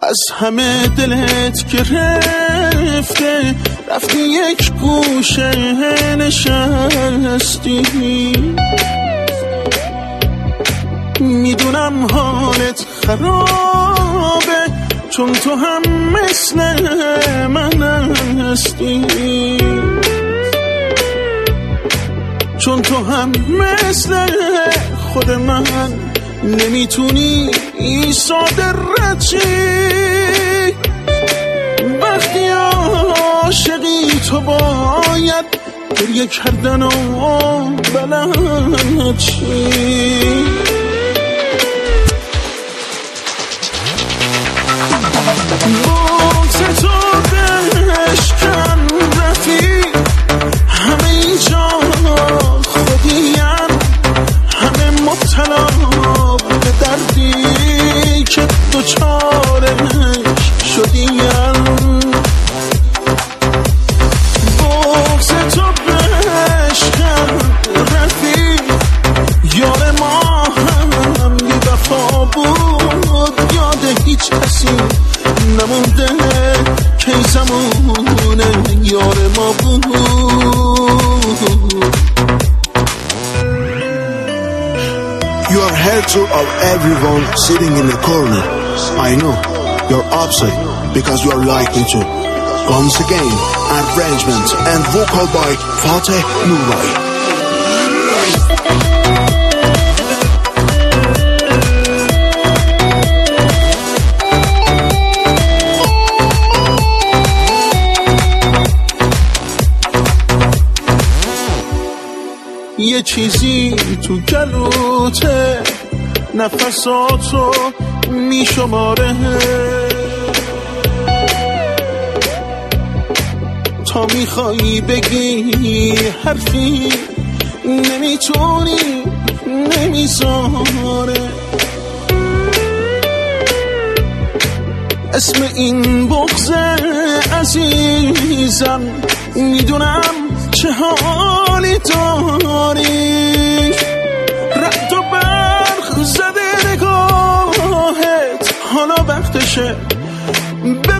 از همه دلت گرفته، رفتی یک گوشه نشستی. میدونم حالت خرابه، چون تو هم مثل من هستی، چون تو هم مثل خود من نمیتونی ساده رد شی. وقتی عاشقی تو باید گریه کردن و بلد شی. بغض تو بشکن رفیق، همه اینجا خودیم، همه مبتلا به دردی که دوچارش شدیم. بغض تو بشکن رفیق، یار ما هم بی وفا بود، یاد هیچ کسی نمونده که زمونه یار ما بود. You are hatred of everyone sitting in the corner. I know you're upset because you are like me too. Once again, arrangement and vocal by Fateh Nuray. یه چیزی تو گلوته، نفساتو میشماره، تا میخوایی بگی حرفی نمیتونی، نمیذاره. اسم این بغض عزیزم، میدونم چه حالی داری. رد و برق زده نگاهت، حالا وقتشه